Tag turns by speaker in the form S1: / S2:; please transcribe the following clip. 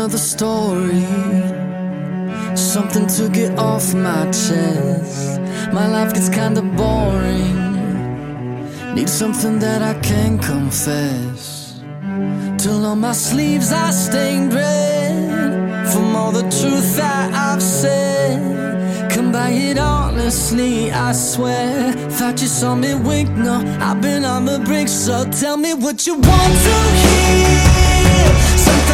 S1: another story, something to get off my chest. My life gets kinda boring, need something that I can confess. Till on my sleeves I stained red from all the truth that I've said. Come by it honestly, I swear. Thought you saw me wink, no, I've been on the brink. So tell me what you want to hear. Something